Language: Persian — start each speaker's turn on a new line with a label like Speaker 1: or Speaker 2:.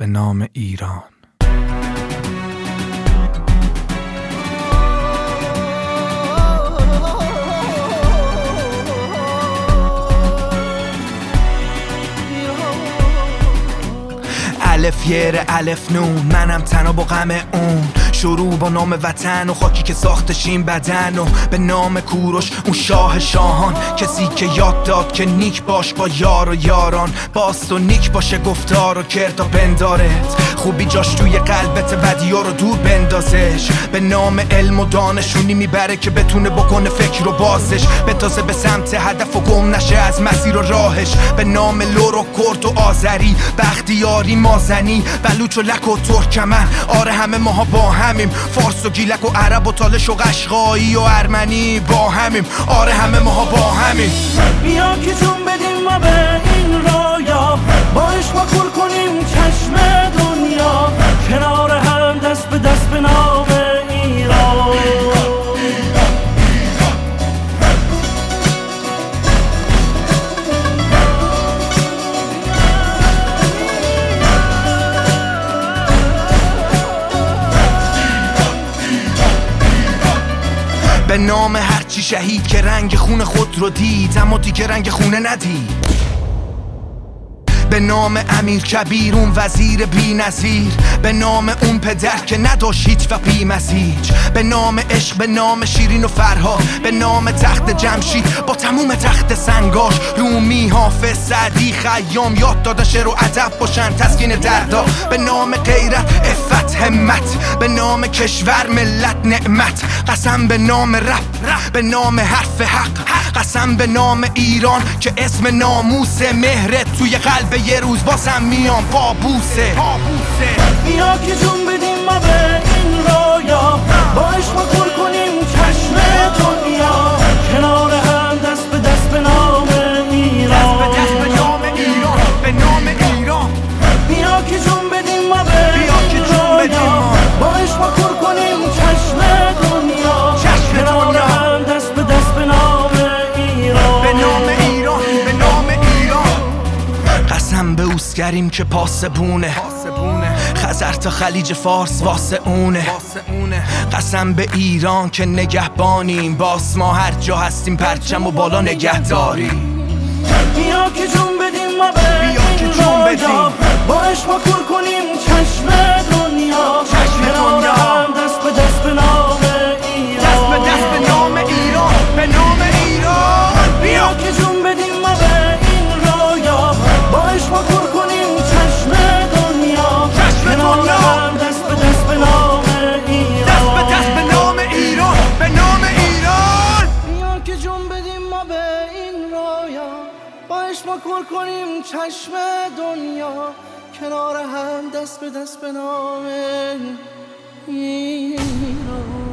Speaker 1: به نام ایران. الف یر الف نون، منم تنها با غم اون. شروع با نام وطن و خاکی که ساختش این بدن، و به نام کوروش اون شاه شاهان، کسی که یاد داد که نیک باش با یار و یاران، باست و نیک باشه گفتار و کردا بندارت، خوبی جاش توی قلبت بدیا رو دور بندازش. به نام علم و دانشونی میبره که بتونه بکنه فکر رو بازش، بتازه به سمت هدف و گم نشه از مسیر و راهش. به نام لور و کرد و آذری، بختیاری مازنی، بلوچ و لک و ترکمن، آره همه ماها با همیم. فارس و گیلک و عرب و تالش و قشقایی و ارمنی با همیم، آره همه ماها با همیم.
Speaker 2: بیا که جون بدیم ما به این رویا، با عشق ما کور کنیم چشم دنیا، کنار هم دست به دست به نام ایران.
Speaker 1: به نام هرچی شهید که رنگ خون خود رو دید اما دیگه رنگ خونه ندید. به نام امیر کبیر اون وزیر بی نظیر، به نام اون پدر که نداشت هیچ و بی مزیج. به نام عشق، به نام شیرین و فرهاد، به نام تخت جمشید با تموم تخت سنگاش. رومی، حافظ، سعدی، خیام یاد دادن شعر و ادب باشن تسکین دردا. به نام غیرت، عفت، همت، به نام کشور، ملت، نعمت. قسم به نام رب، به نام حرف حق، قسم به نام ایران که اسم ناموس مهرت توی قلب یه روز بازم میام با بوسه.
Speaker 2: بیا که جون بدیم ما به این رویا، با عشق ما کور کنیم چشم دنیا، کنار هم دست به دست به نام ایران.
Speaker 1: دست به دست به نام ایران، به نام ایران.
Speaker 2: بیا که جون بدیم ما به این رویا، با عشق ما کور کنیم چشم دنیا، کنار هم دست به دست به نام ایران.
Speaker 1: به نام ایران، به نام ایران. قسم به اوسگریم که پاسبونه، خزر تا خلیج فارس واسه اونه. قسم به ایران که نگهبانیم، باس ما هر جا هستیم پرچم و بالا نگه داریم.
Speaker 2: بیا که جون بدیم ما به این رویا، با عشق ما کور کنیم چشم دنیا، کنار هم دست به دست به نام ایران.
Speaker 1: دست به دست به نام ایران، به نام ایران.
Speaker 2: بیا که جون بدیم ما به این رویا، با عشق ما کور کنیم چشم دنیا، کنار هم دست به دست به نام ایران.
Speaker 1: دست به دست به نام ایران، به نام ایران.
Speaker 2: بیا که جون بدیم ما به این رویا، با عشق ما کور کنیم چشم دنیا، کنار هم دست به دست به نام ایران.